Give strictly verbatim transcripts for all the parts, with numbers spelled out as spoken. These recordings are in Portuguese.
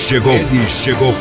chegou, ele chegou.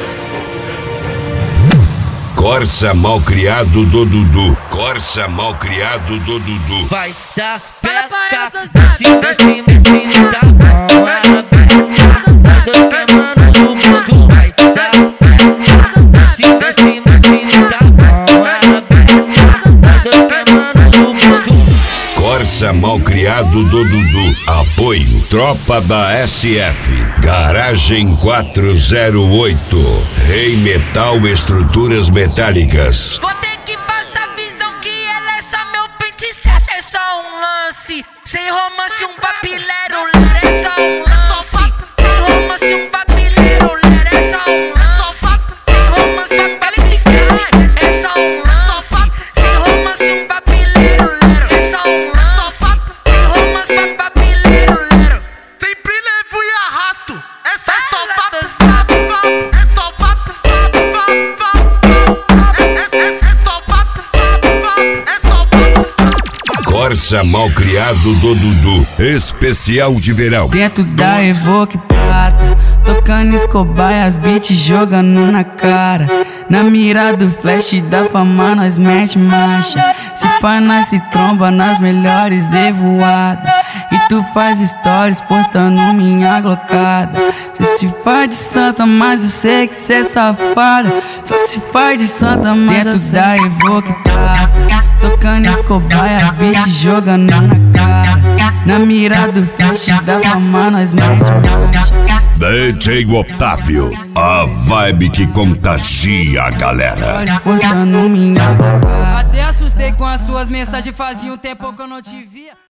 Corsa malcriado do Dudu. Corsa malcriado do Dudu. Vai dar peca, desce, desce, desce, tá bom, ela desce. Vai dois queimando no mundo. Vai dar peca, desce, desce, desce, tá bom, ela desce. Vai dois queimando no mundo. Corsa malcriado do Dudu. Apoio Tropa da S F. Garagem quatrocentos e oito. Rei Metal Estruturas Metálicas. Vou ter que passar a visão que ela é só meu pente, se é só um lance. Sem romance, um papilero, ler é só um lance. Sem romance, um papilero, ler é só um lance. Sem romance, um papilero, é só um lance. Sem romance, um papilero, ler é só um lance. Sem romance, um papilero, ler. Sempre levo e arrasto. Essa é só papo, papo, é só papo, papo, papo. É só papo, papo, é só papo. Corsa malcriado do Dudu. Especial de verão. Dentro da Evoque prata, tocando Escobar e as beats jogando na cara. Na mira do flash da fama nós mete marcha. Se pá nós se tromba nas melhores evoadas. E tu faz stories postando minha glocada. Cê se faz de santa, mas eu sei que cê é safada. Só se faz de santa, mas dentro da Evoque prata, tocando Escobar e as beats jogando na cara. Na mira do flash da fama nós mete marcha. D J Otávio, a vibe que contagia a galera. Postando minha glocada. Até assustei com as suas mensagens, fazia um tempo que eu não te via.